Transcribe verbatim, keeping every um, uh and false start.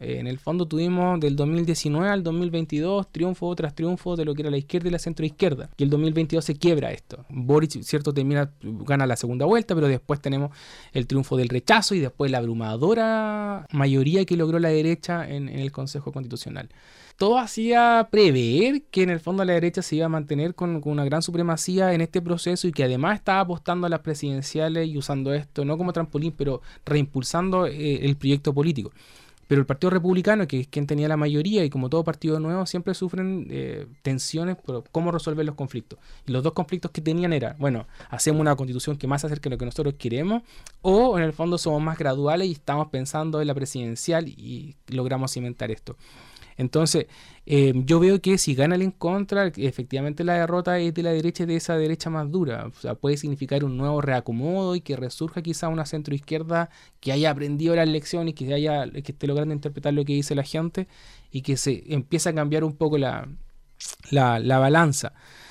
Eh, en el fondo tuvimos del dos mil diecinueve al dos mil veintidós triunfo tras triunfo de lo que era la izquierda y la centroizquierda. Y el dos mil veintidós se quiebra esto. Boric, cierto, termina, gana la segunda vuelta, pero después tenemos el triunfo del rechazo y después la abrumadora mayoría que logró la derecha en, en el Consejo Constitucional. Todo hacía prever que en el fondo la derecha se iba a mantener con, con una gran supremacía en este proceso y que además estaba apostando a las presidenciales y usando esto no como trampolín, pero reimpulsando eh, el proyecto político. Pero el Partido Republicano, que es quien tenía la mayoría y como todo partido nuevo, siempre sufren eh, tensiones por cómo resolver los conflictos. Y los dos conflictos que tenían era, bueno, hacemos una constitución que más se acerque a lo que nosotros queremos, o en el fondo somos más graduales y estamos pensando en la presidencial y logramos cimentar esto. Entonces, eh, yo veo que si gana el en contra, efectivamente la derrota es de la derecha y de esa derecha más dura. O sea, puede significar un nuevo reacomodo y que resurja quizá una centroizquierda que haya aprendido la lección y que, haya, que esté logrando interpretar lo que dice la gente y que se empiece a cambiar un poco la, la, la balanza.